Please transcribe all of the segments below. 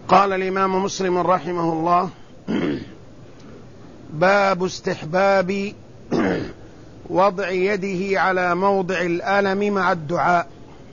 قال الإمام مسلم رحمه الله: باب استحباب وضع يده على موضع الألم مع الدعاء.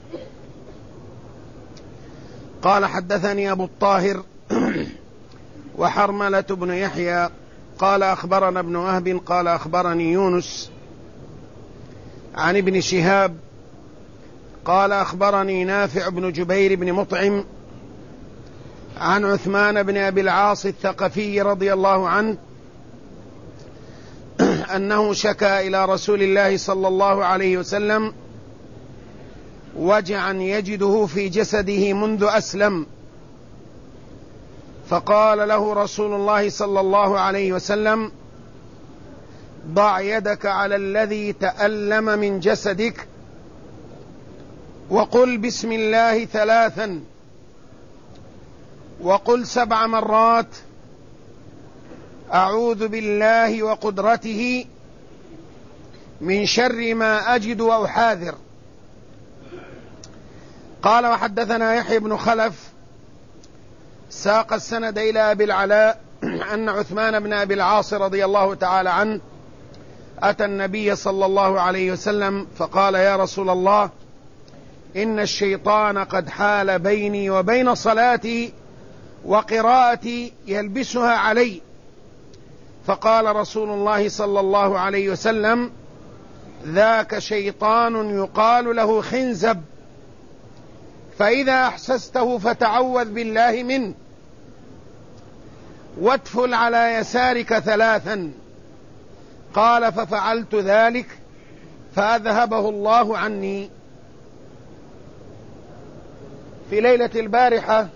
قال: حدثني أبو الطاهر وحرملة بن يحيى قال أخبرنا ابن وهب قال أخبرني يونس عن ابن شهاب قال أخبرني نافع بن جبير بن مطعم عن عثمان بن أبي العاص الثقفي رضي الله عنه أنه شكى إلى رسول الله صلى الله عليه وسلم وجعا يجده في جسده منذ أسلم، فقال له رسول الله صلى الله عليه وسلم: ضع يدك على الذي تألم من جسدك وقل بسم الله 3 وقل 7 مرات أعوذ بالله وقدرته من شر ما أجد وأحاذر. قال: وحدثنا يحيى بن خلف ساق السند إلى أبي العلاء أن عثمان بن أبي العاص رضي الله تعالى عنه أتى النبي صلى الله عليه وسلم فقال: يا رسول الله، إن الشيطان قد حال بيني وبين صلاتي وقراءتي يلبسها علي. فقال رسول الله صلى الله عليه وسلم: ذاك شيطان يقال له خنزب، فإذا أحسسته فتعوذ بالله منه وادفل على يسارك 3. قال: ففعلت ذلك فأذهبه الله عني. في ليلة البارحة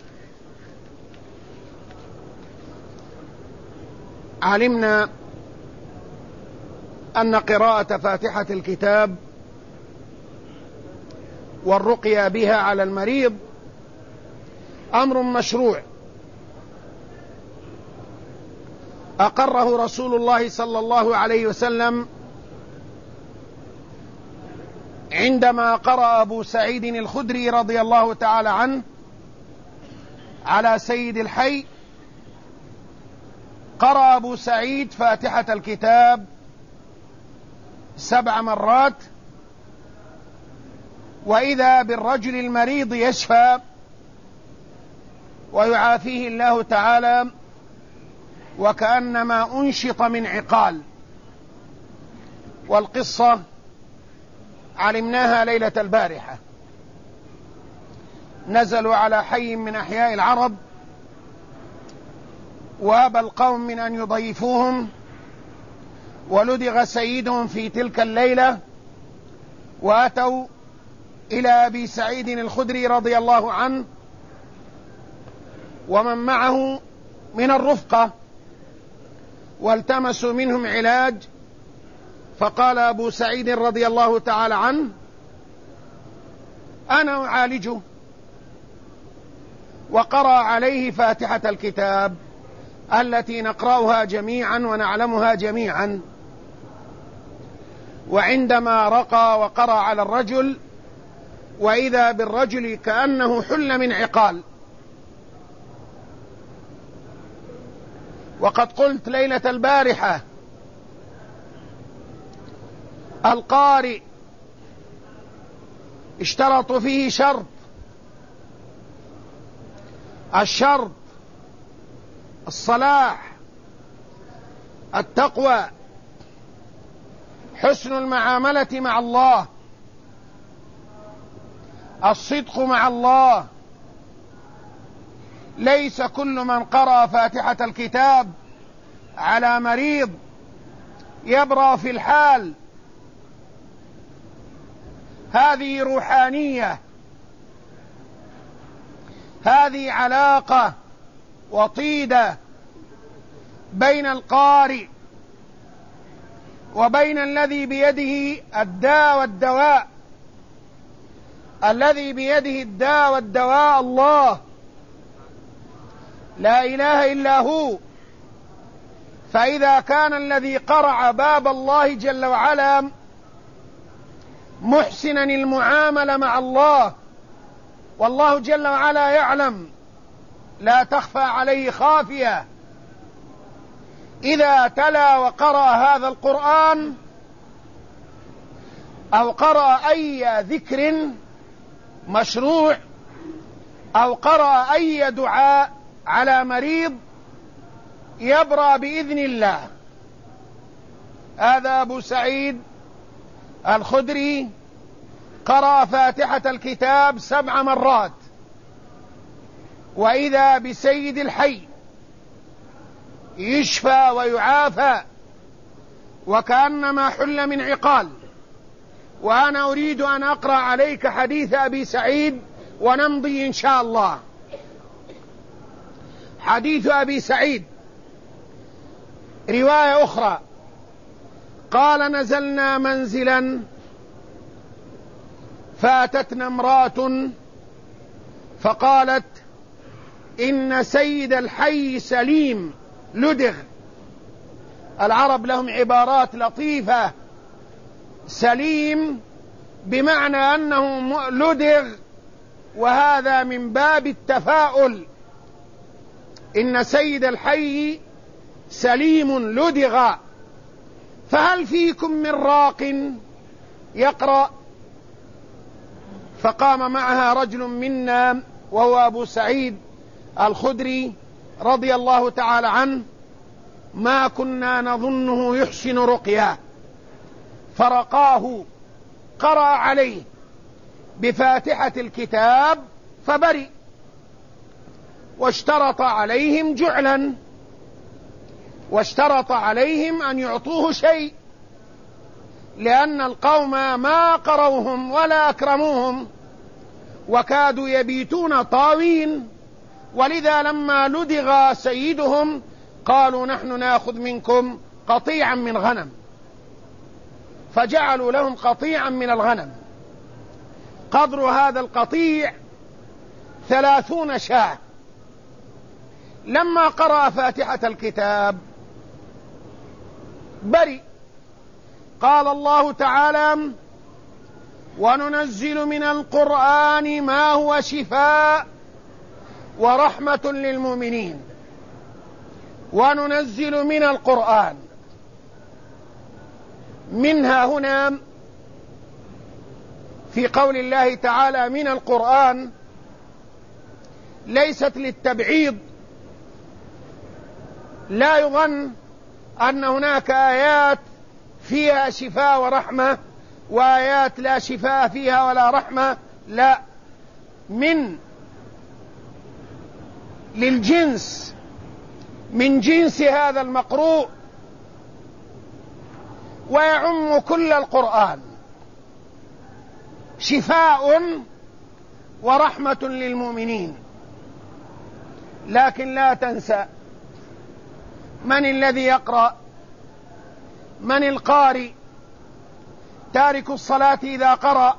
علمنا أن قراءة فاتحة الكتاب والرقية بها على المريض أمر مشروع أقره رسول الله صلى الله عليه وسلم عندما قرأ أبو سعيد الخدري رضي الله تعالى عنه على سيد الحي. قرأ أبو سعيد فاتحة الكتاب 7 مرات، وإذا بالرجل المريض يشفى ويعافيه الله تعالى وكأنما أنشط من عقال. والقصة علمناها ليلة البارحة. نزلوا على حي من أحياء العرب وأبى القوم من أن يضيفوهم، ولدغ سيدهم في تلك الليلة، وأتوا إلى أبي سعيد الخدري رضي الله عنه ومن معه من الرفقة والتمسوا منهم علاج. فقال أبو سعيد رضي الله تعالى عنه: أنا أعالجه. وقرأ عليه فاتحة الكتاب التي نقرأها جميعا ونعلمها جميعا. وعندما رقى وقرأ على الرجل وإذا بالرجل كأنه حل من عقال. وقد قلت ليلة البارحة: القارئ اشترط فيه شرط، الشرط الصلاح، التقوى، حسن المعاملة مع الله، الصدق مع الله. ليس كل من قرأ فاتحة الكتاب على مريض يبرأ في الحال. هذه روحانية، هذه علاقة وطيدة بين القارئ وبين الذي بيده الداء والدواء. الذي بيده الداء والدواء الله، لا إله إلا هو. فإذا كان الذي قرع باب الله جل وعلا محسنا المعاملة مع الله، والله جل وعلا يعلم لا تخفى عليه خافية إذا تلا وقرأ هذا القرآن أو قرأ أي ذكر مشروع أو قرأ أي دعاء على مريض يبرأ بإذن الله. هذا أبو سعيد الخدري قرأ فاتحة الكتاب 7 مرات، وإذا بسيد الحي يشفى ويعافى وكأنما حل من عقال. وأنا أريد أن أقرأ عليك حديث أبي سعيد ونمضي إن شاء الله. حديث أبي سعيد رواية أخرى قال: نزلنا منزلا فأتتنا امرأة فقالت: إن سيد الحي سليم لدغ. العرب لهم عبارات لطيفة. سليم بمعنى أنه لدغ، وهذا من باب التفاؤل. إن سيد الحي سليم لدغ، فهل فيكم من راق يقرأ؟ فقام معها رجل منا وهو أبو سعيد الخدري رضي الله تعالى عنه، ما كنا نظنه يحسن رقيا، فرقاه، قرأ عليه بفاتحة الكتاب فبرئ، واشترط عليهم جعلا، واشترط عليهم أن يعطوه شيء، لأن القوم ما قروهم ولا أكرموهم وكادوا يبيتون طاوين، ولذا لما لدغ سيدهم قالوا: نحن نأخذ منكم قطيعا من غنم، فجعلوا لهم قطيعا من الغنم. قدر هذا القطيع 30 شاة. لما قرأ فاتحة الكتاب برئ. قال الله تعالى: وننزل من القرآن ما هو شفاء ورحمة للمؤمنين. وننزل من القرآن، منها هنا في قول الله تعالى من القرآن ليست للتبعيض. لا يظن أن هناك آيات فيها شفاء ورحمة وآيات لا شفاء فيها ولا رحمة، لا، من للجنس، من جنس هذا المقروء، ويعم كل القرآن، شفاء ورحمة للمؤمنين. لكن لا تنسى من الذي يقرأ، من القارئ. تارك الصلاة إذا قرأ،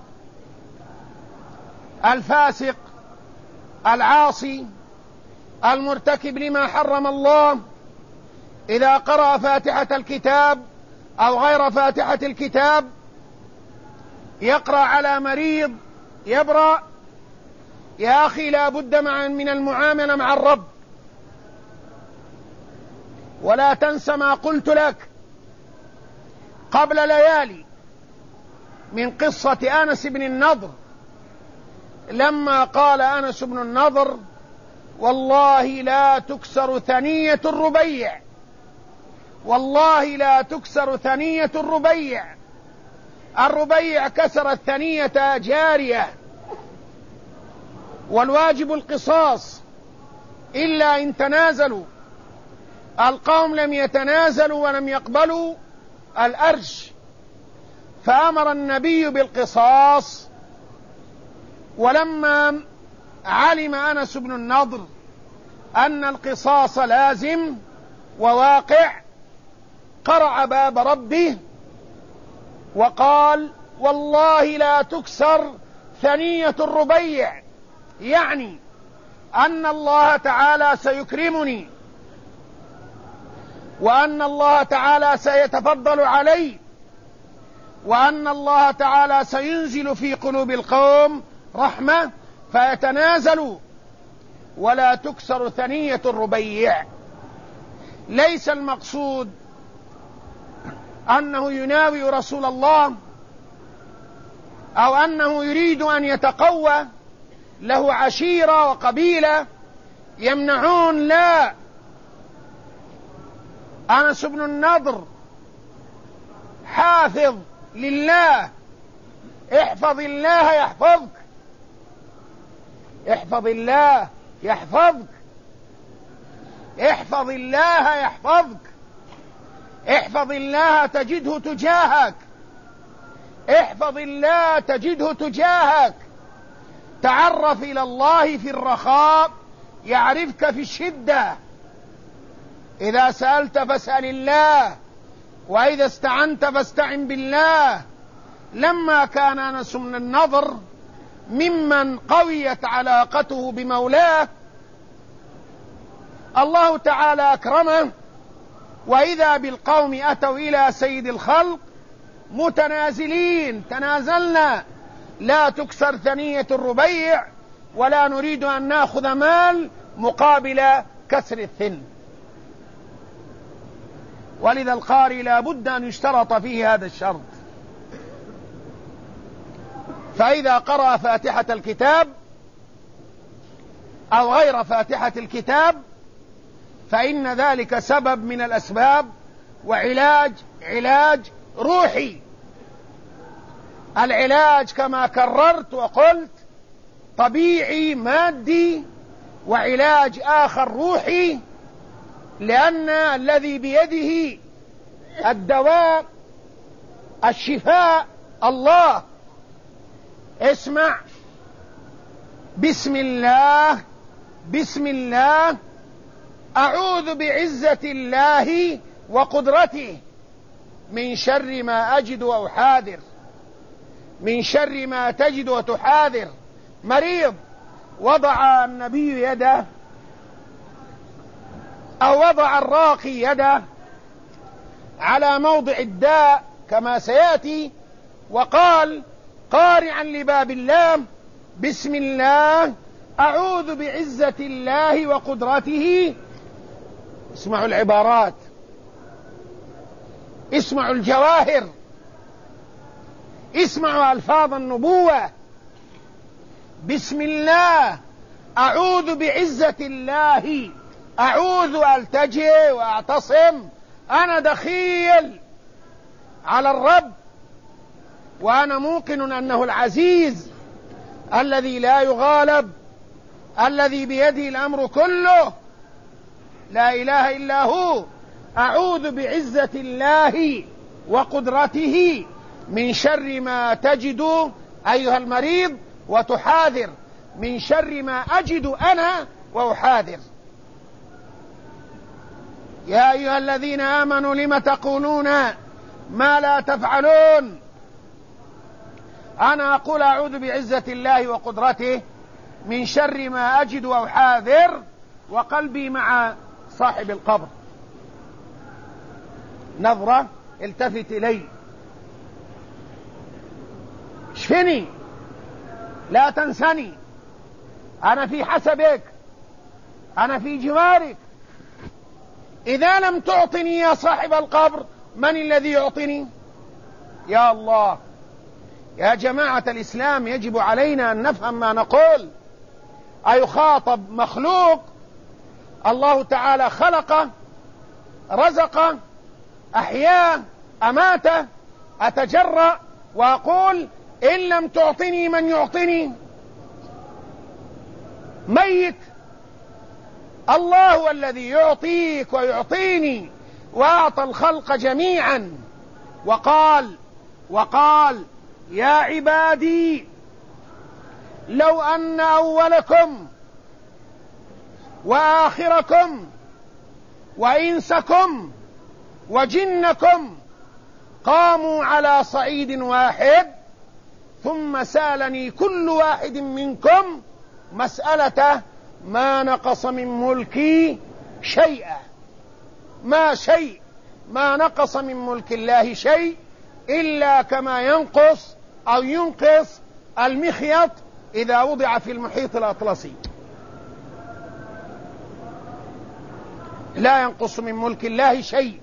الفاسق، العاصي، المرتكب لما حرم الله، إذا قرأ فاتحة الكتاب أو غير فاتحة الكتاب يقرأ على مريض يبرأ. يا أخي لا بد من المعاملة مع الرب. ولا تنس ما قلت لك قبل ليالي من قصة أنس بن النضر، لما قال أنس بن النضر: والله لا تكسر ثنية الربيع، والله لا تكسر ثنية الربيع. الربيع كسرت ثنية جارية، والواجب القصاص إلا إن تنازلوا. القوم لم يتنازلوا ولم يقبلوا الأرش، فأمر النبي بالقصاص. ولما علم أنس بن النضر أن القصاص لازم وواقع قرع باب ربه وقال: والله لا تكسر ثنية الربيع، يعني أن الله تعالى سيكرمني، وأن الله تعالى سيتفضل علي، وأن الله تعالى سينزل في قلوب القوم رحمة فيتنازلوا. ولا تكسر ثنية الربيع. ليس المقصود أنه يناوي رسول الله أو أنه يريد أن يتقوى، له عشيرة وقبيلة يمنعون، لا. أنس بن النضر حافظ لله، احفظ الله يحفظك، احفظ الله يحفظك، احفظ الله يحفظك، احفظ الله تجده تجاهك، احفظ الله تجده تجاهك. تعرف إلى الله في الرخاء يعرفك في الشدة. إذا سألت فاسأل الله، وإذا استعنت فاستعن بالله. لما كان أنس بن النضر ممن قويت علاقته بمولاه، الله تعالى أكرمه، وإذا بالقوم أتوا إلى سيد الخلق متنازلين: تنازلنا، لا تكسر ثنية الربيع، ولا نريد أن نأخذ مال مقابل كسر الثن. ولذا القارئ لا بد أن يشترط فيه هذا الشرط. فإذا قرأ فاتحة الكتاب أو غير فاتحة الكتاب فإن ذلك سبب من الأسباب، وعلاج روحي. العلاج كما كررت وقلت طبيعي مادي، وعلاج آخر روحي، لأن الذي بيده الدواء الشفاء الله. اسمع: بسم الله، بسم الله، أعوذ بعزة الله وقدرته من شر ما أجد وأحاذر، من شر ما تجد وتحاذر. مريض وضع النبي يده أو وضع الراقي يده على موضع الداء كما سيأتي، وقال قارعا لباب الله: بسم الله، أعوذ بعزة الله وقدرته. اسمعوا العبارات، اسمعوا الجواهر، اسمعوا ألفاظ النبوة. بسم الله، أعوذ بعزة الله، أعوذ ألتجئ وأعتصم، أنا دخيل على الرب، وأنا موقن أنه العزيز الذي لا يغالب، الذي بيده الأمر كله، لا إله إلا هو. أعوذ بعزة الله وقدرته من شر ما تجد أيها المريض وتحاذر، من شر ما أجد أنا وأحاذر. يا أيها الذين آمنوا لم تقولون ما لا تفعلون. أنا أقول أعوذ بعزة الله وقدرته من شر ما أجد وأحاذر، وقلبي مع صاحب القبر. نظرة، التفت إلي، اشفني، لا تنسني، أنا في حسبك، أنا في جوارك. إذا لم تعطني يا صاحب القبر، من الذي يعطني؟ يا الله. يا جماعة الإسلام، يجب علينا أن نفهم ما نقول. أيخاطب مخلوق الله تعالى خلقه، رزقه، أحياه، أماته، أتجرأ وأقول إن لم تعطني من يعطني؟ ميت. الله هو الذي يعطيك ويعطيني، وأعطى الخلق جميعا، وقال يا عبادي لو أن أولكم وآخركم وإنسكم وجنكم قاموا على صعيد واحد ثم سألني كل واحد منكم مسألته ما نقص من ملكي شيئا، ما نقص من ملك الله شيء إلا كما ينقص أو ينقص المخيط إذا وضع في المحيط الأطلسي. لا ينقص من ملك الله شيء.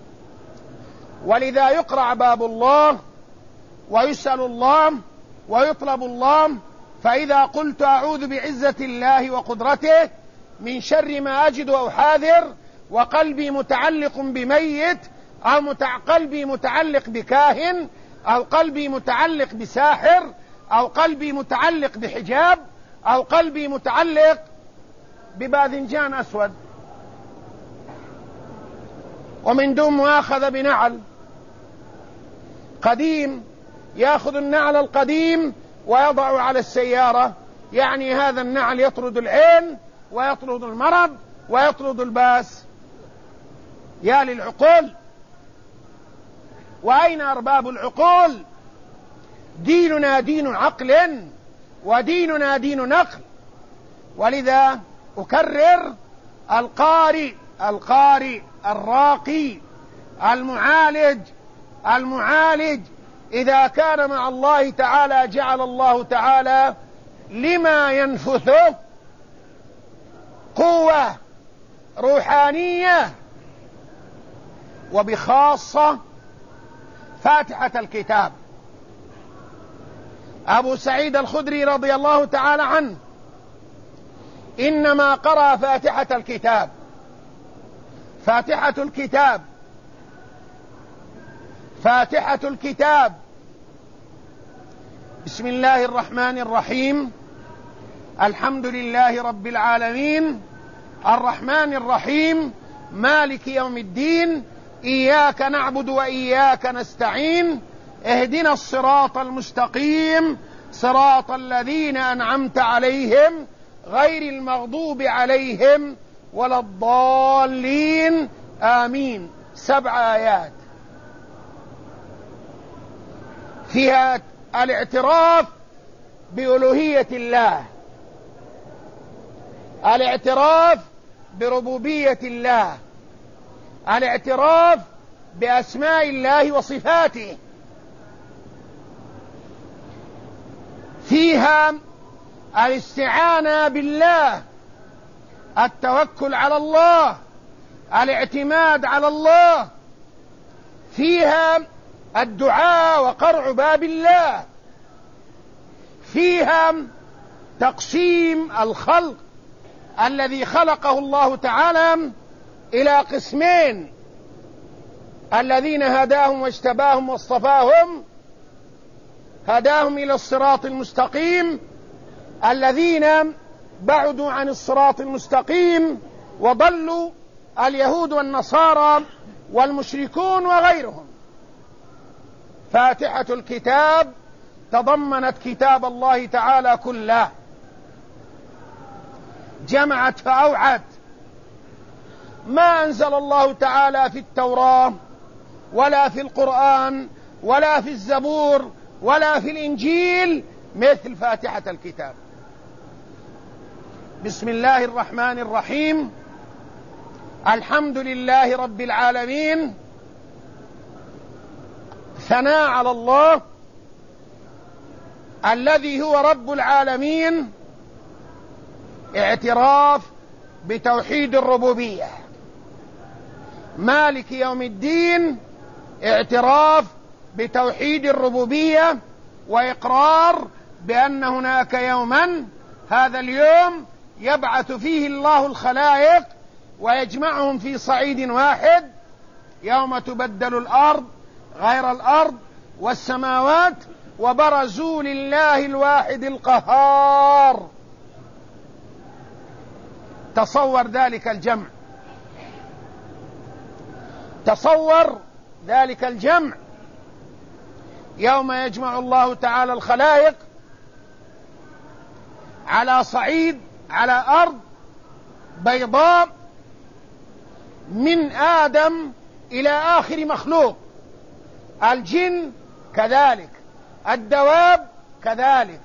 ولذا يقرع باب الله ويسأل الله ويطلب الله. فإذا قلت أعوذ بعزة الله وقدرته من شر ما أجد أو حاذر، وقلبي متعلق بميت، أو قلبي متعلق بكاهن، أو قلبي متعلق بساحر، أو قلبي متعلق بحجاب، أو قلبي متعلق بباذنجان أسود، ومن دون مؤاخذة بنعل قديم، يأخذ النعل القديم ويضع على السيارة، يعني هذا النعل يطرد العين ويطرد المرض ويطرد الباس. يا للعقول! وأين أرباب العقول؟ ديننا دين عقل وديننا دين نقل. ولذا أكرر: القارئ الراقي المعالج إذا كان مع الله تعالى جعل الله تعالى لما ينفثه قوة روحانية، وبخاصة فاتحة الكتاب. أبو سعيد الخدري رضي الله تعالى عنه إنما قرأ فاتحة الكتاب. فاتحة الكتاب: بسم الله الرحمن الرحيم، الحمد لله رب العالمين، الرحمن الرحيم، مالك يوم الدين، إياك نعبد وإياك نستعين، اهدنا الصراط المستقيم، صراط الذين أنعمت عليهم غير المغضوب عليهم ولا الضالين، آمين. 7 آيات فيها الاعتراف بألوهية الله، الاعتراف بربوبية الله، الاعتراف بأسماء الله وصفاته، فيها الاستعانة بالله، التوكل على الله، الاعتماد على الله، فيها الدعاء وقرع باب الله، فيها تقسيم الخلق الذي خلقه الله تعالى إلى قسمين: الذين هداهم واجتباهم واصطفاهم، هداهم إلى الصراط المستقيم، الذين بعدوا عن الصراط المستقيم وضلوا، اليهود والنصارى والمشركون وغيرهم. فاتحة الكتاب تضمنت كتاب الله تعالى كله، جمعت فأوعت ما أنزل الله تعالى في التوراة ولا في القرآن ولا في الزبور ولا في الإنجيل مثل فاتحة الكتاب. بسم الله الرحمن الرحيم، الحمد لله رب العالمين، ثناء على الله الذي هو رب العالمين، اعتراف بتوحيد الربوبية. مالك يوم الدين، اعتراف بتوحيد الربوبية وإقرار بأن هناك يوما، هذا اليوم يبعث فيه الله الخلائق ويجمعهم في صعيد واحد، يوم تبدل الأرض غير الأرض والسماوات وبرزوا لله الواحد القهار. تصور ذلك الجمع، تصور ذلك الجمع يوم يجمع الله تعالى الخلائق على صعيد، على أرض بيضاء، من آدم إلى آخر مخلوق، الجن كذلك، الدواب كذلك،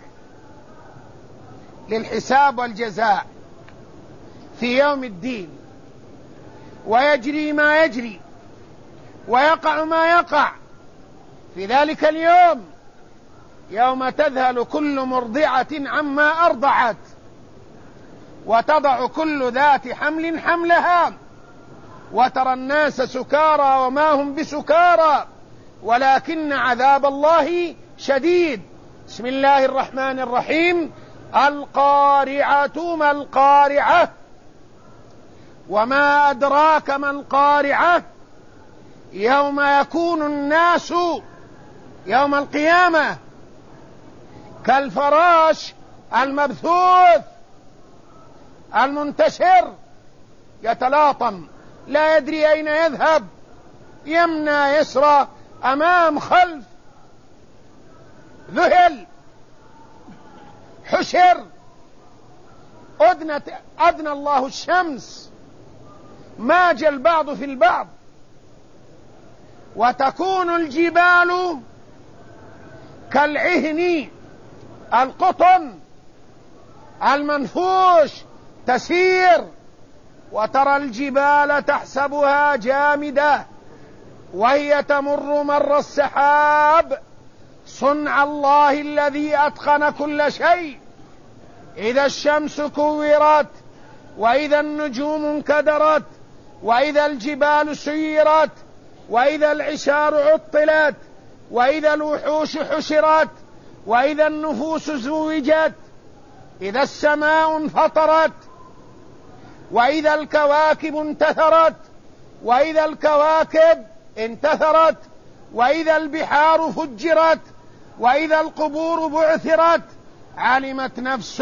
للحساب والجزاء في يوم الدين. ويجري ما يجري ويقع ما يقع في ذلك اليوم، يوم تذهل كل مرضعة عما أرضعت وتضع كل ذات حمل حملها وترى الناس سكارى وما هم بسكارى ولكن عذاب الله شديد. بسم الله الرحمن الرحيم. القارعة ما القارعة وما أدراك ما القارعة يوم يكون الناس يوم القيامة كالفراش المبثوث المنتشر يتلاطم لا يدري أين يذهب، يمنى يسرى أمام خلف، ذهل حشر، أدنى الله الشمس، ماج البعض في البعض. وتكون الجبال كالعهن القطن المنفوش تسير، وترى الجبال تحسبها جامدة وهي تمر مر السحاب، صنع الله الذي أتقن كل شيء. إذا الشمس كورت وإذا النجوم انكدرت وإذا الجبال سيرت وإذا العشار عطلت وإذا الوحوش حشرت وإذا النفوس زوجت، إذا السماء انفطرت وإذا الكواكب انتثرت وإذا الكواكب انتثرت وإذا البحار فجرت وإذا القبور بعثرت، علمت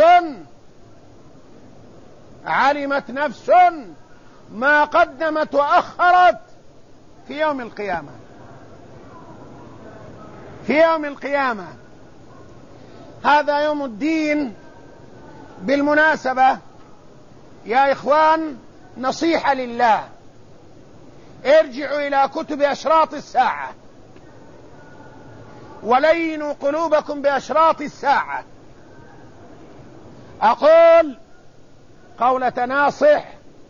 نفس ما قدمت وأخرت في يوم القيامة. في يوم القيامة هذا يوم الدين. بالمناسبة يا إخوان، نصيحة لله، ارجعوا إلى كتب أشراط الساعة ولينوا قلوبكم بأشراط الساعة. أقول قولة ناصح: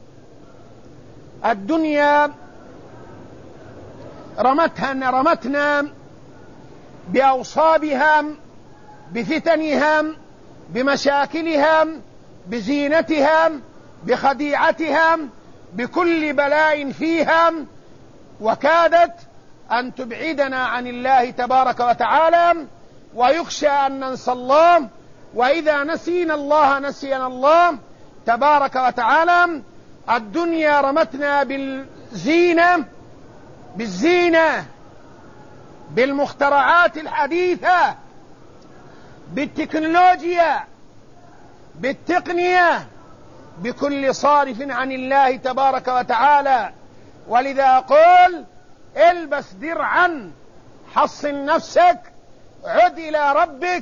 الدنيا رمتنا بأوصابها، بفتنها، بمشاكلها، بزينتها، بخديعتها، بكل بلاء فيها، وكادت أن تبعدنا عن الله تبارك وتعالى، ويخشى أن ننسى الله، وإذا نسينا الله نسينا الله تبارك وتعالى. الدنيا رمتنا بالزينة، بالمخترعات الحديثة، بالتكنولوجيا، بالتقنية، بكل صارف عن الله تبارك وتعالى. ولذا أقول: البس درعا، حصن نفسك، عد إلى ربك،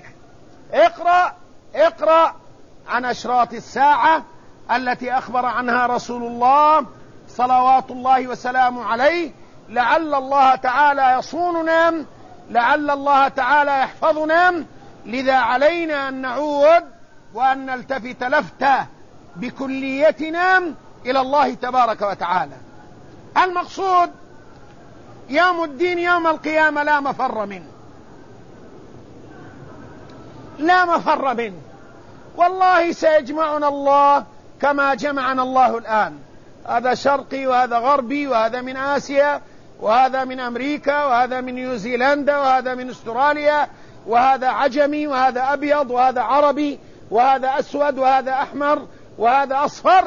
اقرأ عن أشراط الساعة التي أخبر عنها رسول الله صلوات الله وسلامه عليه، لعل الله تعالى يصوننا، لعل الله تعالى يحفظنا. لذا علينا أن نعود وأن نلتفت لفتة بكليتنا إلى الله تبارك وتعالى. المقصود يوم الدين، يوم القيامة، لا مفر منه، والله سيجمعنا الله كما جمعنا الله الآن. هذا شرقي وهذا غربي، وهذا من آسيا وهذا من أمريكا وهذا من نيوزيلندا وهذا من أستراليا، وهذا عجمي وهذا أبيض وهذا عربي وهذا أسود وهذا أحمر وهذا أصفر.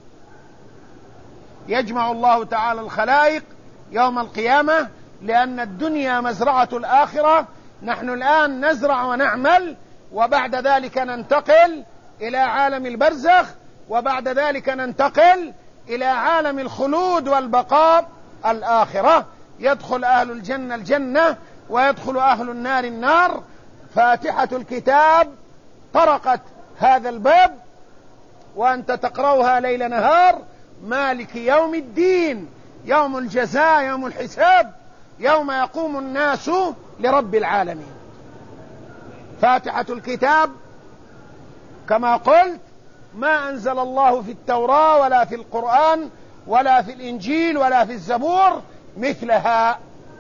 يجمع الله تعالى الخلائق يوم القيامة، لأن الدنيا مزرعة الآخرة. نحن الآن نزرع ونعمل، وبعد ذلك ننتقل إلى عالم البرزخ، وبعد ذلك ننتقل إلى عالم الخلود والبقاء الآخرة. يدخل أهل الجنة الجنة ويدخل أهل النار النار. فاتحة الكتاب طرقت هذا الباب، وأنت تقرأها ليل نهار. مالك يوم الدين، يوم الجزاء، يوم الحساب، يوم يقوم الناس لرب العالمين. فاتحة الكتاب كما قلت ما أنزل الله في التوراة ولا في القرآن ولا في الإنجيل ولا في الزبور مثلها.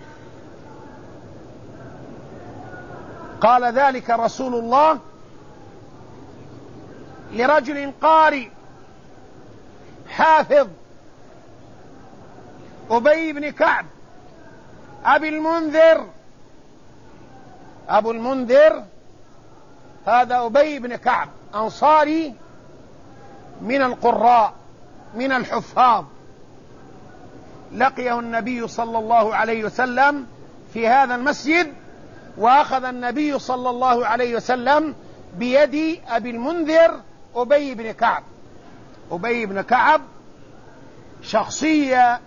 قال ذلك رسول الله لرجل قارئ حافظ أبي بن كعب أبي المنذر، أبو المنذر هذا أبي بن كعب أنصاري من القراء من الحفاظ، لقيه النبي صلى الله عليه وسلم في هذا المسجد، وأخذ النبي صلى الله عليه وسلم بيد أبي المنذر أبي بن كعب. أبي بن كعب شخصية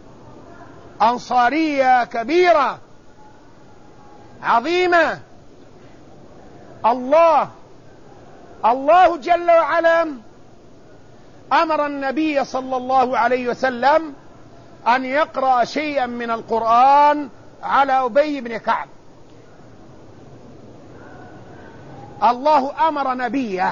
أنصارية كبيرة عظيمة. الله جل وعلا أمر النبي صلى الله عليه وسلم أن يقرأ شيئا من القرآن على أبي بن كعب. الله أمر نبيه،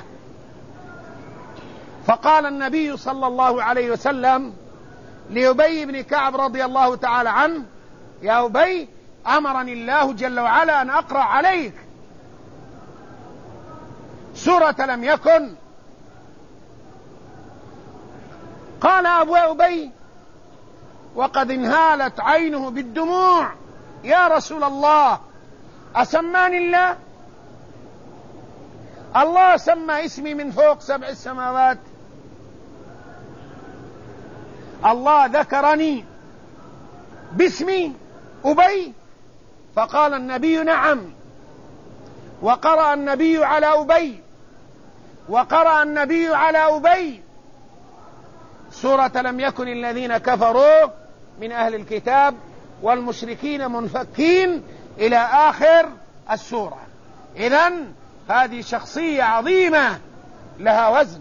فقال النبي صلى الله عليه وسلم لأبي بن كعب رضي الله تعالى عنه: يا أبي، أمرني الله جل وعلا أن أقرأ عليك سورة لم يكن. قال أبي وقد انهالت عينه بالدموع: يا رسول الله، أسماني الله؟ الله سمى اسمي من فوق 7 السماوات، الله ذكرني باسمي أبي. فقال النبي: نعم. وقرأ النبي على أبي، وقرأ النبي على أبي سورة لم يكن الذين كفروا من أهل الكتاب والمشركين منفكين إلى آخر السورة. إذن هذه شخصية عظيمة لها وزن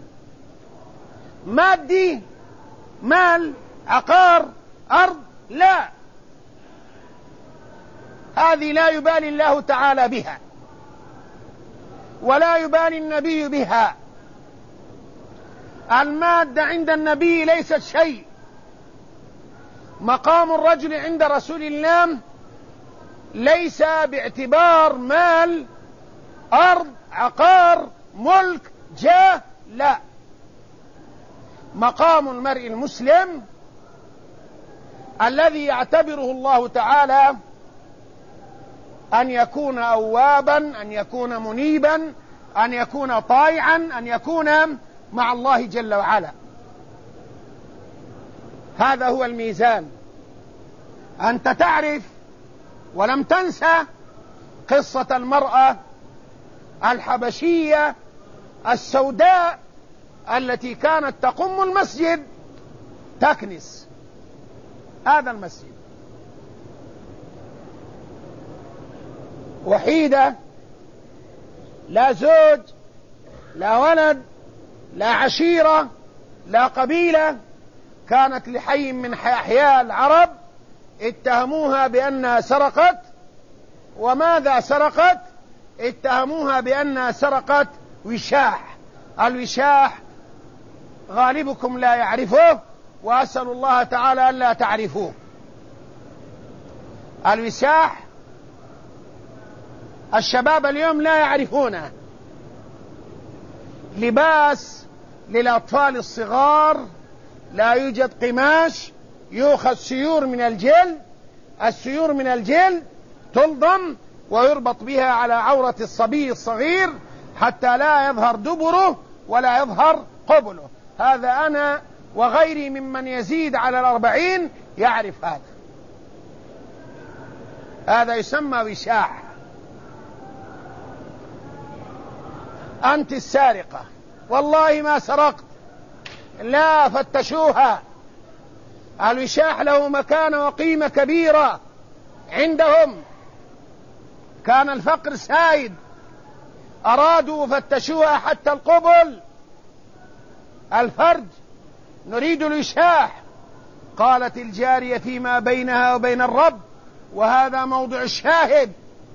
مادي، مال، عقار، أرض، لا، هذه لا يبالي الله تعالى بها ولا يبالي النبي بها. المادة عند النبي ليست شيء. مقام الرجل عند رسول الله ليس باعتبار مال، أرض، عقار، ملك، جاه، لا. مقام المرء المسلم الذي يعتبره الله تعالى أن يكون أوابا، أن يكون منيبا، أن يكون طائعا، أن يكون مع الله جل وعلا. هذا هو الميزان. أنت تعرف ولم تنسى قصة المرأة الحبشية السوداء التي كانت تقم المسجد، تكنس هذا المسجد، وحيدة، لا زوج، لا ولد، لا عشيرة، لا قبيلة. كانت لحي من أحياء العرب اتهموها بأنها سرقت. وماذا سرقت؟ اتهموها بأنها سرقت وشاح. الوشاح غالبكم لا يعرفه، وأسأل الله تعالى ألا تعرفوه. الوشاح الشباب اليوم لا يعرفونه، لباس للأطفال الصغار، لا يوجد قماش، يؤخذ سيور من الجلد، السيور من الجلد تلضم ويربط بها على عورة الصبي الصغير حتى لا يظهر دبره ولا يظهر قبله. هذا أنا وغيري ممن يزيد على 40 يعرف هذا. هذا يسمى وشاح. أنت السارقة، والله ما سرقت، لا، فتشوها. الوشاح له مكانة وقيمة كبيرة عندهم، كان الفقر سائد، أرادوا فتشوها حتى القبل، الفرج، نريد الوشاح. قالت الجارية فيما بينها وبين الرب، وهذا موضع الشاهد: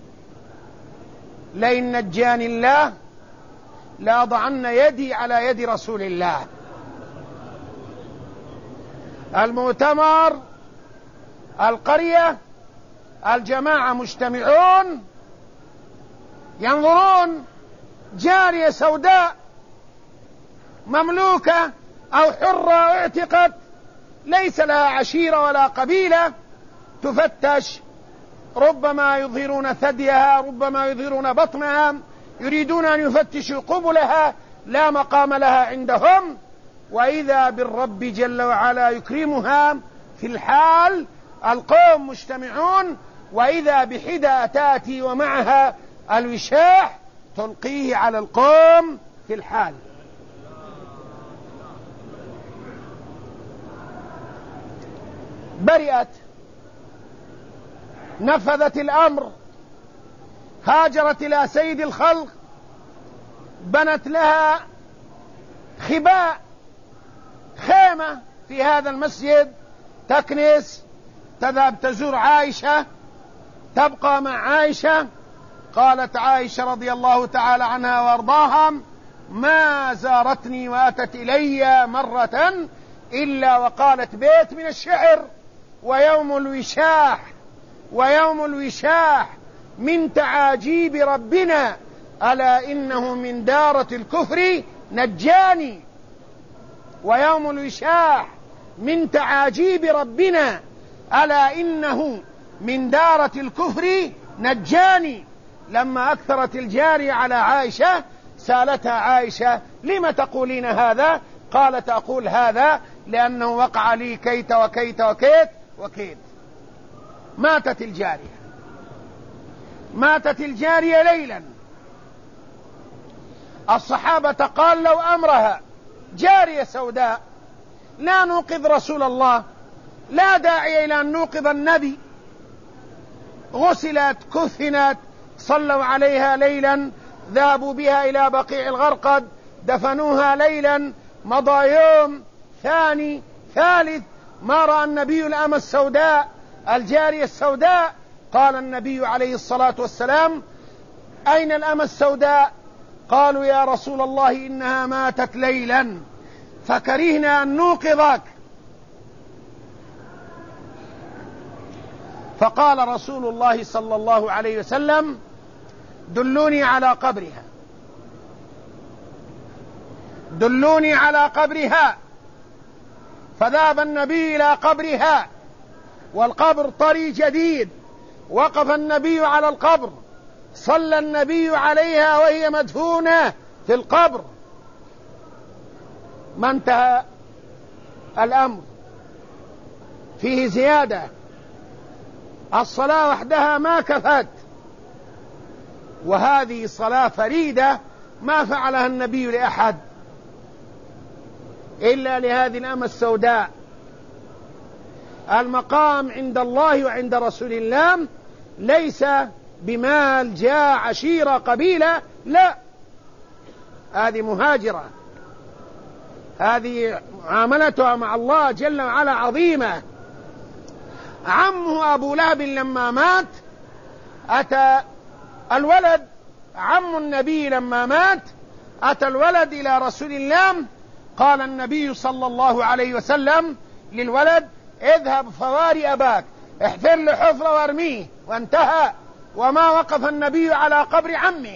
لئن نجاني الله لأضعن يدي على يد رسول الله. المؤتمر، القرية، الجماعة مجتمعون ينظرون، جارية سوداء مملوكة أو حرة اعتقت ليس لها عشيرة ولا قبيلة تفتش، ربما يظهرون ثديها، ربما يظهرون بطنها، يريدون أن يفتشوا قبلها، لا مقام لها عندهم. وإذا بالرب جل وعلا يكرمها في الحال، القوم مجتمعون، وإذا بحدى تأتي ومعها الوشاح تلقيه على القوم في الحال. برئت، نفذت الأمر، هاجرت إلى سيد الخلق، بنت لها خباء، خيمة في هذا المسجد تكنس، تذهب تزور عائشة، تبقى مع عائشة. قالت عائشة رضي الله تعالى عنها وارضاها: ما زارتني واتت إلي مرة إلا وقالت بيت من الشعر: ويوم الوشاح من تعاجيب ربنا ألا إنه من دارة الكفر نجاني. ويوم الوشاح من تعاجيب ربنا ألا إنه من دارة الكفر نجاني. لما أكثرت الجارية على عائشة سألتها عائشة: لم تقولين هذا؟ قالت: أقول هذا لأنه وقع لي كيت وكيت وكيت وكيت. ماتت الجارية ليلا. الصحابة قالوا أمرها: جارية سوداء، لا نوقظ رسول الله، لا داعي إلى أن نوقظ النبي. غسلت، كفنت، صلوا عليها ليلا، ذهبوا بها إلى بقيع الغرقد، دفنوها ليلا. مضى يوم ثاني ثالث، ما رأى النبي الأم السوداء، الجارية السوداء. قال النبي عليه الصلاة والسلام: أين الأم السوداء؟ قالوا: يا رسول الله إنها ماتت ليلا فكرهنا أن نوقظك. فقال رسول الله صلى الله عليه وسلم: دلوني على قبرها. فذهب النبي إلى قبرها، والقبر طري جديد. وقف النبي على القبر، صلى النبي عليها وهي مدفونة في القبر. ما انتهى الأمر، فيه زيادة. الصلاة وحدها ما كفت، وهذه صلاة فريدة ما فعلها النبي لأحد إلا لهذه الأمة السوداء. المقام عند الله وعند رسول الله ليس بمال، جاء، عشيرة، قبيلة، لا، هذه مهاجرة، هذه معاملتها مع الله جل وعلا عظيمة. عمه أبو لهب لما مات أتى الولد، عم النبي لما مات أتى الولد إلى رسول الله. قال النبي صلى الله عليه وسلم للولد: اذهب فواري أباك، احفر له حفرة وارميه، وانتهى. وما وقف النبي على قبر عمه،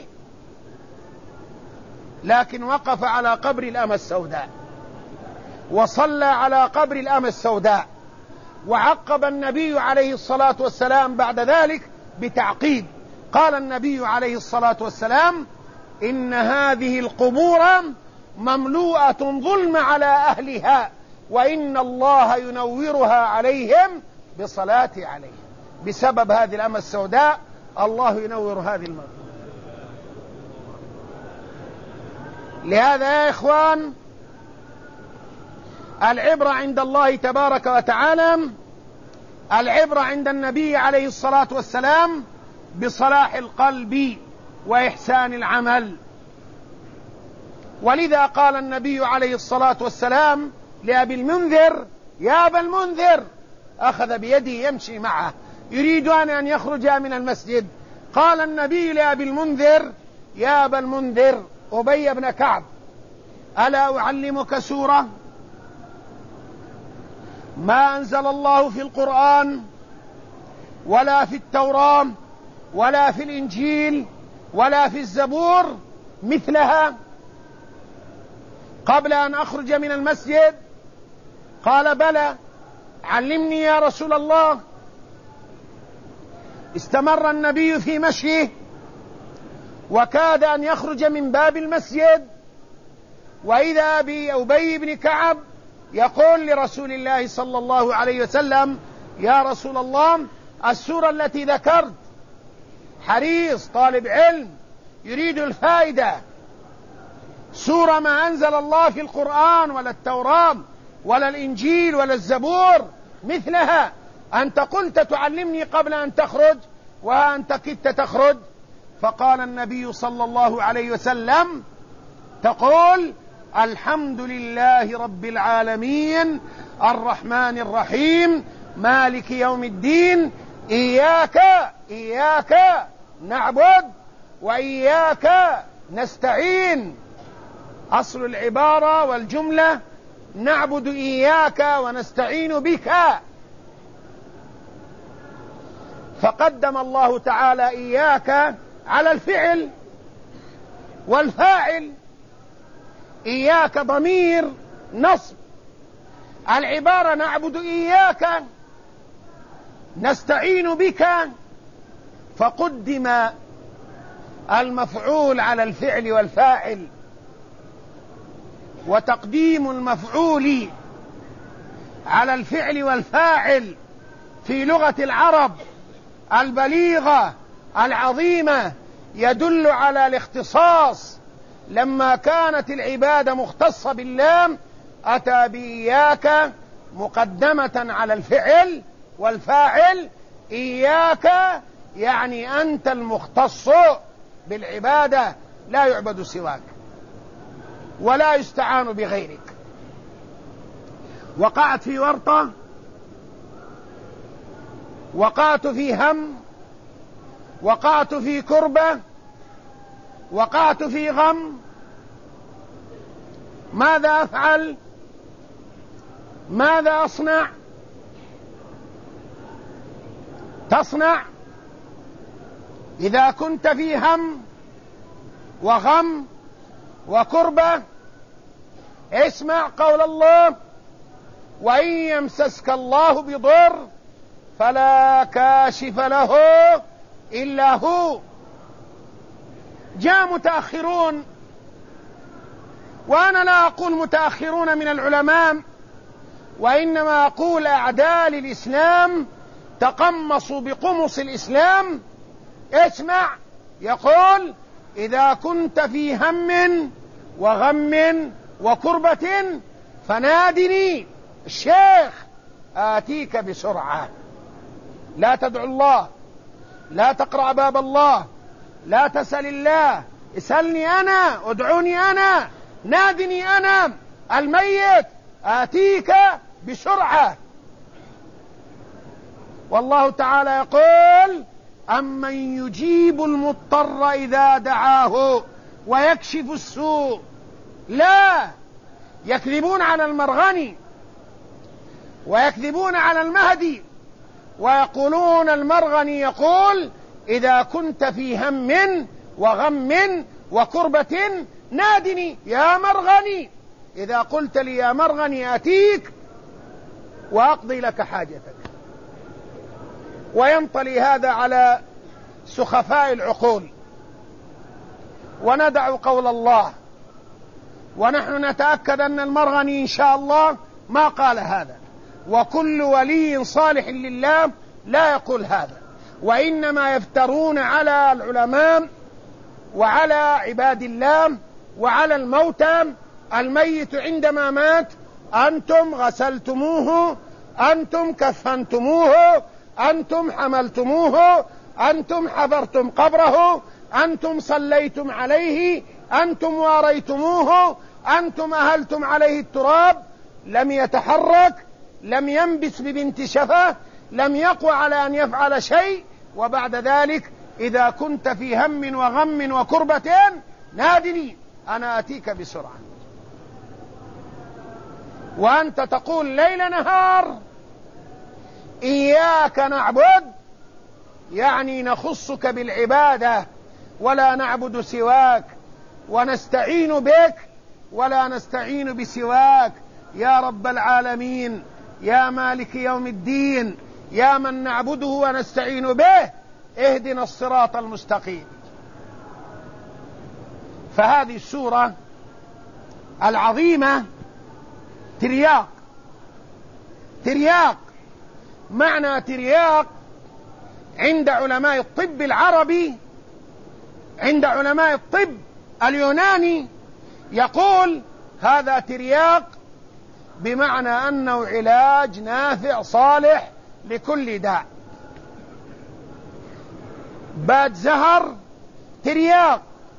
لكن وقف على قبر الأمة السوداء، وصلى على قبر الأمة السوداء. وعقب النبي عليه الصلاة والسلام بعد ذلك بتعقيب. قال النبي عليه الصلاة والسلام: إن هذه القبور مملوءة ظلم على أهلها، وإن الله ينورها عليهم بصلاة عليهم. بسبب هذه الأمة السوداء الله ينور هذه المرة. لهذا يا إخوان، العبرة عند الله تبارك وتعالى، العبرة عند النبي عليه الصلاة والسلام بصلاح القلب وإحسان العمل. ولذا قال النبي عليه الصلاة والسلام لأبي المنذر: يا أبا المنذر، أخذ بيده يمشي معه يريد أن يخرج من المسجد. قال النبي لأبي المنذر: يا أبا المنذر، أبي بن كعب، ألا أعلمك سورة ما أنزل الله في القرآن ولا في التوراة ولا في الإنجيل ولا في الزبور مثلها قبل أن أخرج من المسجد؟ قال: بلى. علمني يا رسول الله. استمر النبي في مشيه وكاد أن يخرج من باب المسجد، وإذا بأبي بن كعب يقول لرسول الله صلى الله عليه وسلم: يا رسول الله، السورة التي ذكرت، حريص طالب علم يريد الفائدة، سورة ما أنزل الله في القرآن ولا التوراة ولا الإنجيل ولا الزبور مثلها، أنت قلت تعلمني قبل أن تخرج وأنت كدت تخرج. فقال النبي صلى الله عليه وسلم: تقول الحمد لله رب العالمين الرحمن الرحيم مالك يوم الدين إياك نعبد وإياك نستعين. أصل العبارة والجملة: نعبد إياك ونستعين بك. فقدم الله تعالى إياك على الفعل والفاعل. إياك ضمير نصب، العبارة نعبد إياك نستعين بك، فقدم المفعول على الفعل والفاعل. وتقديم المفعول على الفعل والفاعل في لغة العرب البليغة العظيمة يدل على الاختصاص. لما كانت العبادة مختصة بالله أتى بإياك مقدمة على الفعل والفاعل. إياك يعني أنت المختص بالعبادة، لا يعبد سواك ولا يستعان بغيرك. وقعت في ورطة، وقعت في هم، وقعت في كربة، وقعت في غم، ماذا أفعل؟ ماذا أصنع؟ تصنع إذا كنت في هم وغم وكربة، اسمع قول الله: وإن يمسسك الله بضر فلا كاشف له إلا هو. جاء متأخرون، وأنا لا أقول متأخرون من العلماء، وإنما أقول أعداء الإسلام تقمصوا بقمص الإسلام. اسمع، يقول: إذا كنت في هم وغم وكربة فنادني الشيخ آتيك بسرعة. لا تدعو الله، لا تقرأ باب الله، لا تسأل الله، اسألني أنا، ادعوني أنا، نادني أنا الميت، آتيك بسرعة. والله تعالى يقول: أمن يجيب المضطر إذا دعاه ويكشف السوء. لا، يكذبون على المرغني ويكذبون على المهدي، ويقولون المرغني يقول: إذا كنت في هم وغم وكربة نادني يا مرغني. إذا قلت لي يا مرغني آتيك وأقضي لك حاجتك. وينطلي هذا على سخفاء العقول، وندع قول الله، ونحن نتأكد أن المرغني إن شاء الله ما قال هذا، وكل ولي صالح لله لا يقول هذا، وإنما يفترون على العلماء وعلى عباد الله وعلى الموتى. الميت عندما مات أنتم غسلتموه، أنتم كفنتموه، أنتم حملتموه، أنتم حفرتم قبره، أنتم صليتم عليه، أنتم واريتموه، أنتم أهلتم عليه التراب. لم يتحرك، لم ينبس ببنت شفة، لم يقوى على أن يفعل شيء. وبعد ذلك إذا كنت في هم وغم وكربة نادني أنا أتيك بسرعة. وأنت تقول ليل نهار إياك نعبد، يعني نخصك بالعبادة ولا نعبد سواك، ونستعين بك ولا نستعين بسواك يا رب العالمين يا مالك يوم الدين، يا من نعبده ونستعين به، اهدنا الصراط المستقيم. فهذه السورة العظيمة ترياق. ترياق معنى ترياق عند علماء الطب العربي، عند علماء الطب اليوناني يقول هذا ترياق بمعنى أنه علاج نافع صالح لكل داء. باد زهر ترياق،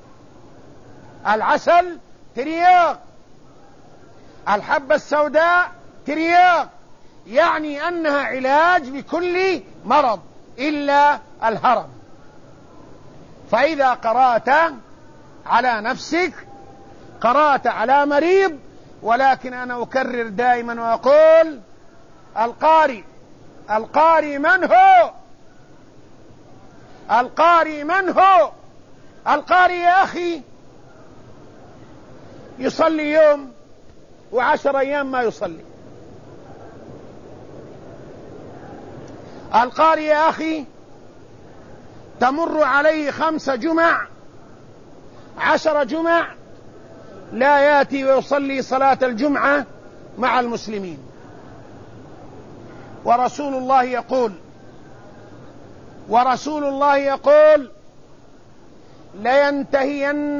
العسل ترياق، الحبة السوداء ترياق، يعني أنها علاج لكل مرض إلا الهرم. فإذا قرأت على نفسك قرأت على مريض. ولكن أنا أكرر دائما وأقول القارئ من هو؟ القارئ من هو؟ القارئ يا أخي يصلي يوم و10 أيام ما يصلي. القارئ يا أخي تمر عليه 5 جمع 10 جمع لا يأتي ويصلي صلاة الجمعة مع المسلمين. ورسول الله يقول لينتهين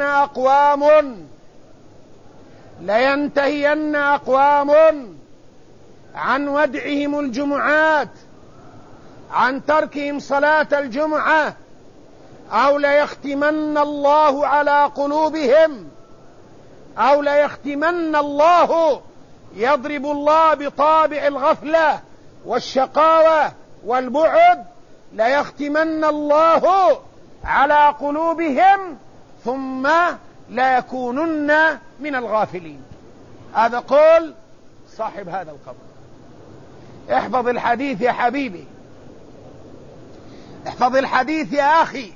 أقوام عن ودعهم الجمعات، عن تركهم صلاة الجمعة، أو ليختمن الله على قلوبهم، أو ليختمن الله، يضرب الله بطابع الغفلة والشقاوة والبعد، ليختمن الله على قلوبهم ثم لا يكونن من الغافلين. هذا قول صاحب هذا القبر. احفظ الحديث يا حبيبي، احفظ الحديث يا أخي،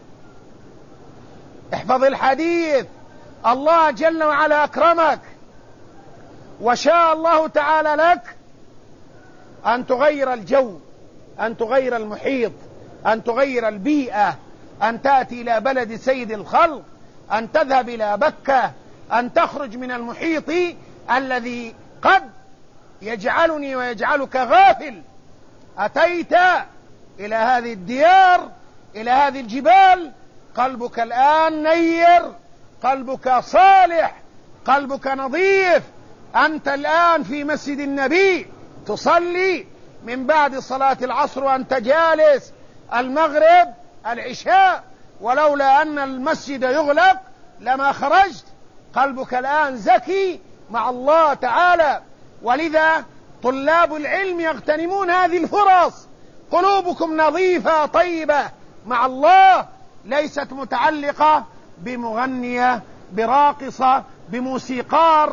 احفظ الحديث. الله جل وعلا أكرمك وشاء الله تعالى لك أن تغير الجو، أن تغير المحيط، أن تغير البيئة، أن تأتي إلى بلد سيد الخلق، أن تذهب إلى بكة، أن تخرج من المحيط الذي قد يجعلني ويجعلك غافل. أتيت إلى هذه الديار، إلى هذه الجبال، قلبك الآن نير، قلبك صالح، قلبك نظيف. أنت الآن في مسجد النبي تصلي من بعد صلاة العصر وأنت جالس، المغرب، العشاء، ولولا أن المسجد يغلق لما خرجت. قلبك الآن زكي مع الله تعالى. ولذا طلاب العلم يغتنمون هذه الفرص. قلوبكم نظيفة طيبة مع الله، ليست متعلقة بمغنية، براقصة، بموسيقار،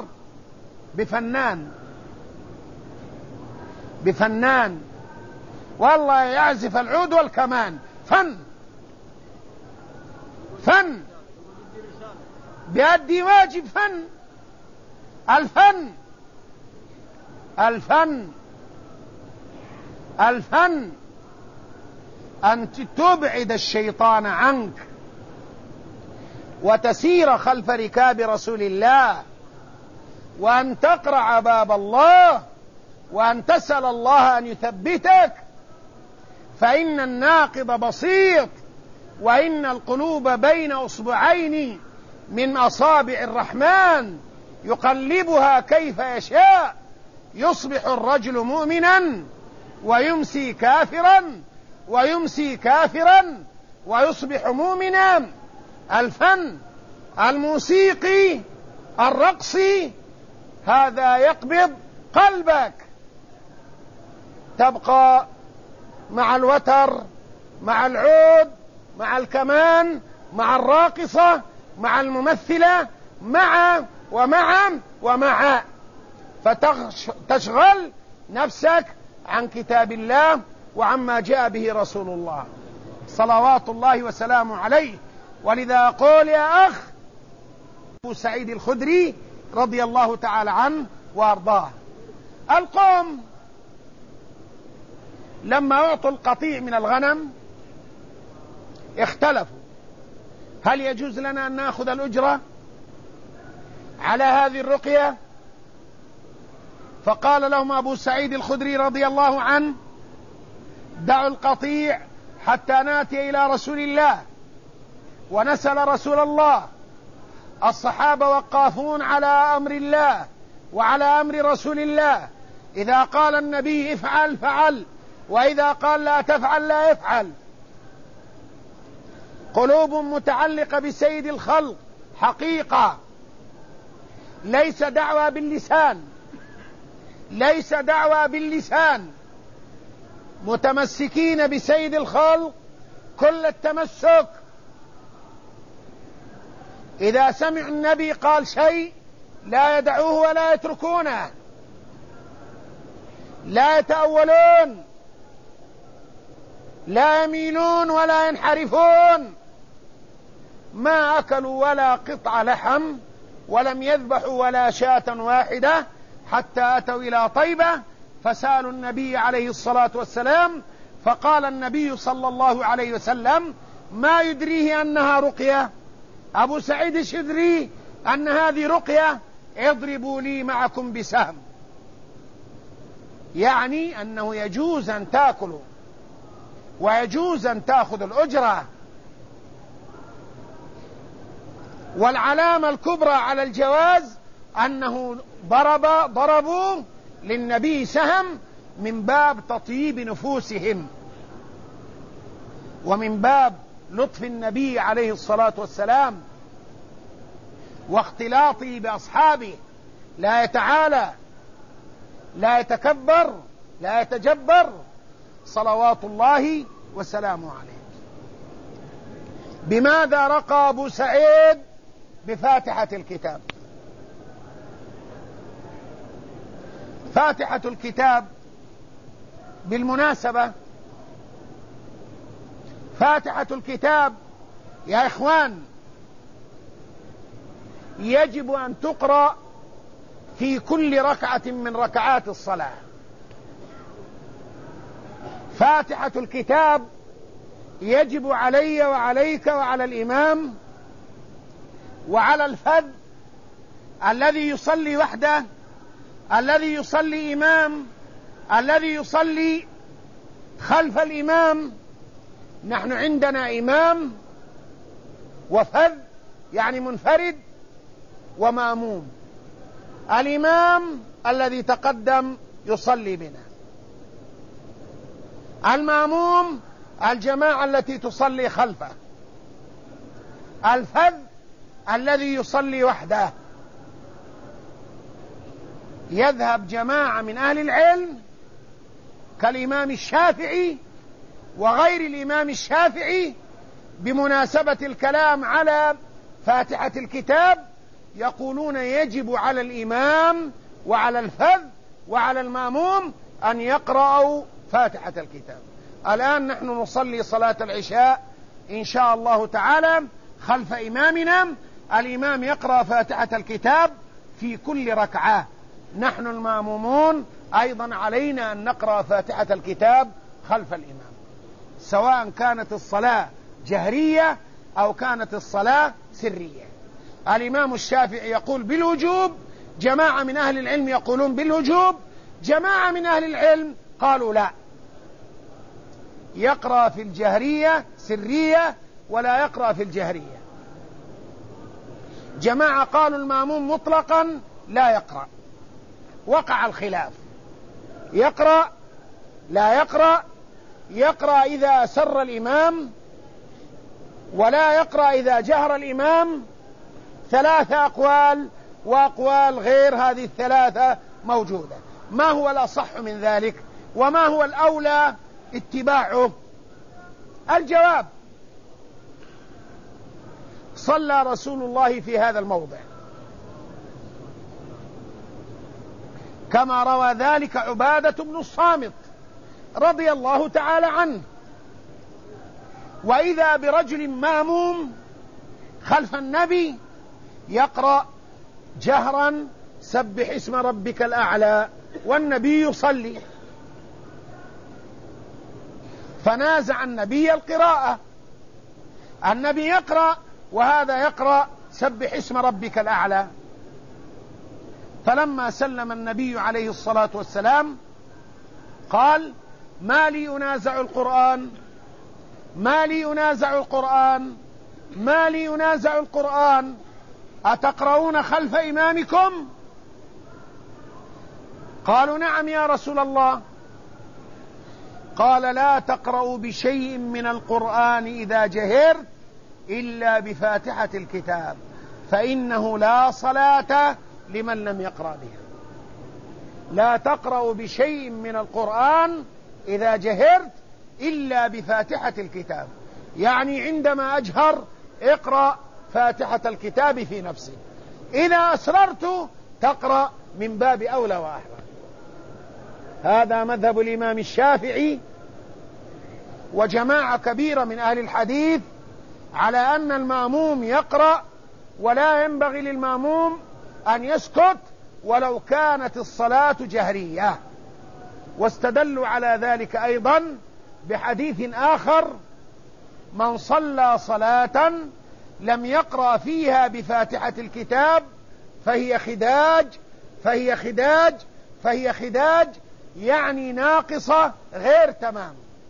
بفنان والله يعزف العود والكمان. فن بيأدي واجب. الفن أن تبعد الشيطان عنك وتسير خلف ركاب رسول الله، وأن تقرع باب الله، وأن تسأل الله أن يثبتك. فإن الناقض بسيط، وإن القلوب بين أصبعين من أصابع الرحمن يقلبها كيف يشاء. يصبح الرجل مؤمنا ويمسي كافرا، ويمسي كافرا ويصبح مؤمنا. الفن الموسيقي الرقصي هذا يقبض قلبك. تبقى مع الوتر، مع العود، مع الكمان، مع الراقصة، مع الممثلة، ومع فتشغل نفسك عن كتاب الله وعما جاء به رسول الله صلوات الله وسلامه عليه. ولذا أقول يا أخ أبو سعيد الخدري رضي الله تعالى عنه وأرضاه: القوم لما أعطوا القطيع من الغنم اختلفوا هل يجوز لنا أن نأخذ الأجرة على هذه الرقية؟ فقال لهم أبو سعيد الخدري رضي الله عنه: دعوا القطيع حتى ناتي إلى رسول الله ونسأل رسول الله. الصحابة وقافون على أمر الله وعلى أمر رسول الله، إذا قال النبي افعل فعل، وإذا قال لا تفعل لا يفعل. قلوب متعلقة بسيد الخلق حقيقة، ليس دعوى باللسان، ليس دعوى باللسان، متمسكين بسيد الخلق كل التمسك. إذا سمع النبي قال شيء لا يدعوه ولا يتركونه، لا يتأولون، لا يميلون ولا ينحرفون. ما أكلوا ولا قطع لحم ولم يذبحوا ولا شاة واحدة حتى أتوا إلى طيبة فسألوا النبي عليه الصلاة والسلام، فقال النبي صلى الله عليه وسلم: ما يدريه أنها رقية؟ أبو سعيد الشدري أن هذه رقية، اضربوا لي معكم بسهم. يعني أنه يجوز أن تأكلوا ويجوز أن تأخذ الأجرة. والعلامة الكبرى على الجواز أنه ضربوا للنبي سهم من باب تطيب نفوسهم ومن باب لطف النبي عليه الصلاة والسلام واختلاطه بأصحابه، لا يتعالى، لا يتكبر، لا يتجبر، صلوات الله وسلامه عليه. بماذا رقى أبو سعيد؟ بفاتحة الكتاب. فاتحة الكتاب بالمناسبة، فاتحة الكتاب يا إخوان يجب أن تقرأ في كل ركعة من ركعات الصلاة. فاتحة الكتاب يجب علي وعليك وعلى الإمام وعلى الفذ الذي يصلي وحده، الذي يصلي إمام، الذي يصلي خلف الإمام. نحن عندنا إمام وفذ يعني منفرد وماموم. الإمام الذي تقدم يصلي بنا، الماموم الجماعة التي تصلي خلفه، الفذ الذي يصلي وحده. يذهب جماعة من أهل العلم كالإمام الشافعي وغير الإمام الشافعي بمناسبة الكلام على فاتحة الكتاب، يقولون يجب على الإمام وعلى الفذ وعلى الماموم أن يقرأوا فاتحة الكتاب. الآن نحن نصلي صلاة العشاء إن شاء الله تعالى خلف إمامنا، الإمام يقرأ فاتحة الكتاب في كل ركعة. نحن المامومون أيضا علينا أن نقرأ فاتحة الكتاب خلف الإمام، سواء كانت الصلاة جهرية أو كانت الصلاة سرية. الإمام الشافعي يقول بالوجوب، جماعة من أهل العلم يقولون بالوجوب، جماعة من أهل العلم قالوا لا، يقرأ في الجهرية سرية ولا يقرأ في الجهرية. جماعة قالوا الماموم مطلقا لا يقرأ. وقع الخلاف، يقرأ لا يقرأ، يقرأ إذا سر الإمام ولا يقرأ إذا جهر الإمام. ثلاثة أقوال، وأقوال غير هذه الثلاثة موجودة. ما هو الأصح من ذلك وما هو الأولى اتباعه؟ الجواب: صلى رسول الله في هذا الموضع كما روى ذلك عبادة بن الصامت رضي الله تعالى عنه، وإذا برجل ماموم خلف النبي يقرأ جهرا سبح اسم ربك الأعلى والنبي يصلي. فنازع النبي القراءة. النبي يقرأ وهذا يقرأ سبح اسم ربك الأعلى. فلما سلم النبي عليه الصلاة والسلام قال: ما لي أنازع القرآن، ما لي أنازع القرآن، ما لي أنازع القرآن، أتقرؤون خلف إمامكم؟ قالوا: نعم يا رسول الله. قال: لا تقرأوا بشيء من القرآن إذا جهرت إلا بفاتحة الكتاب، فإنه لا صلاة لمن لم يقرأ بها. لا تقرأوا بشيء من القرآن إذا جهرت إلا بفاتحة الكتاب، يعني عندما أجهر اقرأ فاتحة الكتاب في نفسه، إذا أسررت تقرأ من باب أولى وأحرى. هذا مذهب الإمام الشافعي وجماعة كبيرة من أهل الحديث على أن المأموم يقرأ، ولا ينبغي للمأموم أن يسكت ولو كانت الصلاة جهرية. واستدلوا على ذلك أيضا بحديث آخر: من صلى صلاة لم يقرأ فيها بفاتحة الكتاب فهي خداج فهي خداج فهي خداج، يعني ناقصة غير تمام.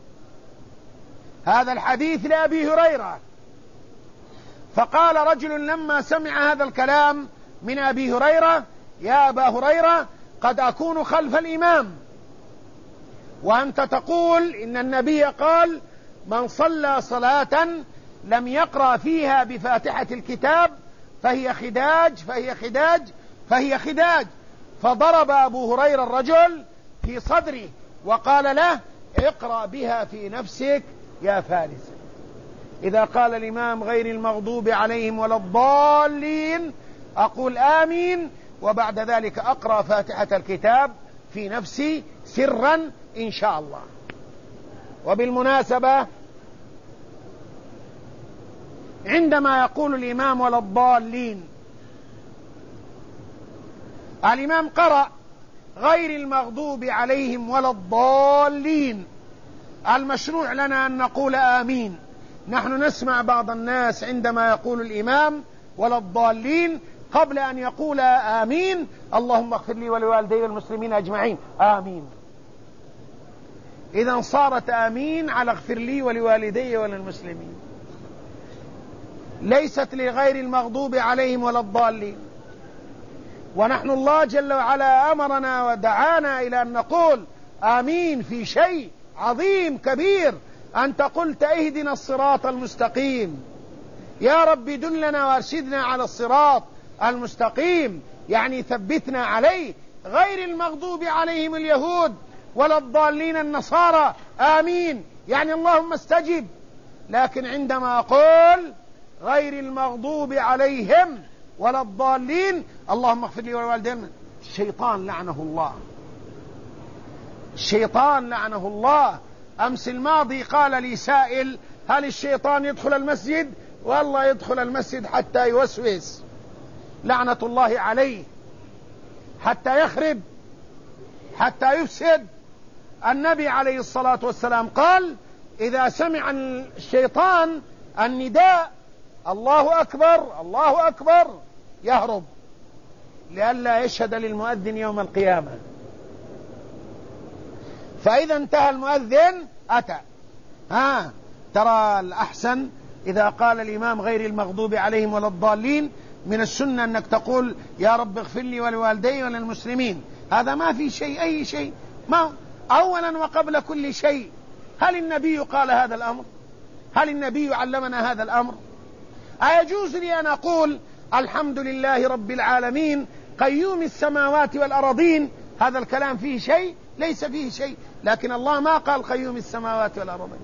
هذا الحديث لأبي هريرة. فقال رجل لما سمع هذا الكلام من أبي هريرة: يا أبا هريرة، قد أكون خلف الإمام وأنت تقول إن النبي قال: من صلى صلاة لم يقرأ فيها بفاتحة الكتاب فهي خداج فهي خداج فهي خداج. فضرب أبو هريرة الرجل في صدره وقال له: اقرأ بها في نفسك يا فارس. إذا قال الإمام غير المغضوب عليهم ولا الضالين أقول آمين، وبعد ذلك أقرأ فاتحة الكتاب في نفسي سرا إن شاء الله. وبالمناسبة عندما يقول الإمام ولا الضالين، الإمام قرأ غير المغضوب عليهم ولا الضالين، المشروع لنا أن نقول آمين. نحن نسمع بعض الناس عندما يقول الإمام ولا الضالين قبل أن يقول آمين: اللهم اغفر لي ولوالدي والمسلمين أجمعين، آمين. إذا صارت آمين على اغفر لي ولوالدي وللمسلمين، ليست لغير المغضوب عليهم ولا الضالين. ونحن الله جل وعلا أمرنا ودعانا إلى أن نقول آمين في شيء عظيم كبير. أنت قلت: اهدنا الصراط المستقيم، يا رب دلنا وارشدنا على الصراط المستقيم، يعني ثبتنا عليه. غير المغضوب عليهم اليهود ولا الضالين النصارى، آمين، يعني اللهم استجب. لكن عندما أقول غير المغضوب عليهم ولا الضالين اللهم اغفر لي ولوالدينا، الشيطان لعنه الله، الشيطان لعنه الله. أمس الماضي قال لي سائل: هل الشيطان يدخل المسجد؟ والله يدخل المسجد حتى يوسوس، لعنة الله عليه، حتى يخرب، حتى يفسد. النبي عليه الصلاة والسلام قال: إذا سمع الشيطان النداء الله أكبر الله أكبر يهرب، لئلا يشهد للمؤذن يوم القيامة. فإذا انتهى المؤذن أتى. ترى الأحسن إذا قال الإمام غير المغضوب عليهم ولا الضالين، من السنة أنك تقول: يا رب اغفر لي ولوالدي وللمسلمين. هذا ما في شيء، أي شيء، ما أولا وقبل كل شيء. هل النبي قال هذا الأمر؟ هل النبي علمنا هذا الأمر؟ أيجوز لي أن أقول الحمد لله رب العالمين قيوم السماوات والأرضين؟ هذا الكلام فيه شيء؟ ليس فيه شيء. لكن الله ما قال قيوم السماوات والأرضين،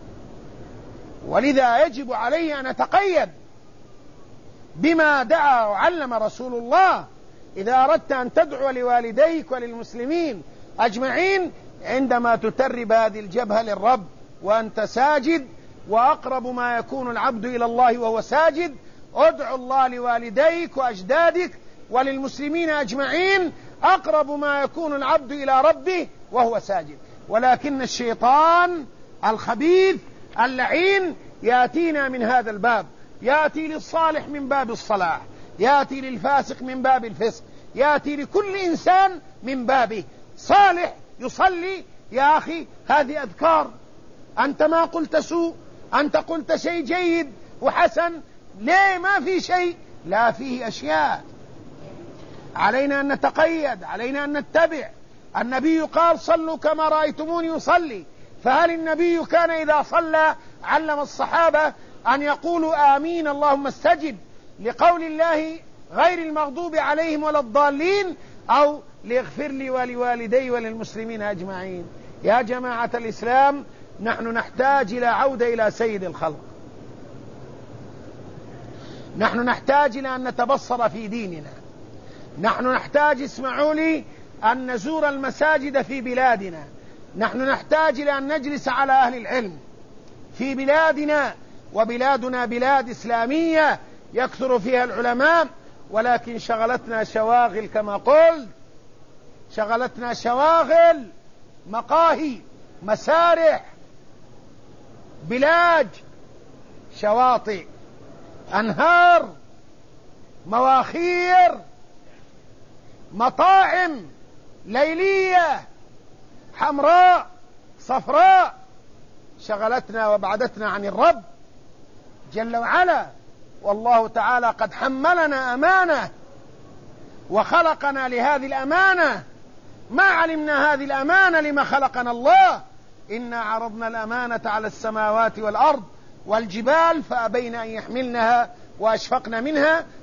ولذا يجب علي أن أتقيد بما دعا وعلم رسول الله. إذا أردت أن تدعو لوالديك وللمسلمين أجمعين عندما تترب هذه الجبهة للرب وأنت ساجد، وأقرب ما يكون العبد إلى الله وهو ساجد، ادعو الله لوالديك وأجدادك وللمسلمين أجمعين أقرب ما يكون العبد إلى ربه وهو ساجد. ولكن الشيطان الخبيث اللعين يأتينا من هذا الباب، يأتي للصالح من باب الصلاح، يأتي للفاسق من باب الفسق، يأتي لكل إنسان من بابه. صالح يصلي يا أخي هذه أذكار، أنت ما قلت سوء، أنت قلت شيء جيد وحسن، ليه ما في شيء؟ لا، فيه أشياء علينا أن نتقيد، علينا أن نتبع. النبي قال صلوا كما رأيتموني يصلي، فهل النبي كان إذا صلى علم الصحابة أن يقولوا آمين اللهم استجب لقول الله غير المغضوب عليهم ولا الضالين، أو ليغفر لي ولوالدي وللمسلمين أجمعين؟ يا جماعة الإسلام، نحن نحتاج إلى عودة إلى سيد الخلق، نحن نحتاج إلى أن نتبصر في ديننا، نحن نحتاج، اسمعوا لي، أن نزور المساجد في بلادنا، نحن نحتاج إلى أن نجلس على أهل العلم في بلادنا، وبلادنا بلاد إسلامية يكثر فيها العلماء، ولكن شغلتنا شواغل كما قلت، شغلتنا شواغل، مقاهي، مسارح، بلاج، شواطئ، أنهار، مواخير، مطاعم ليلية، حمراء، صفراء، شغلتنا وبعدتنا عن الرب جل وعلا. والله تعالى قد حملنا أمانة وخلقنا لهذه الأمانة، ما علمنا هذه الأمانة لما خلقنا الله. إنا عرضنا الأمانة على السماوات والأرض والجبال فأبين أن يحملنها وأشفقن منها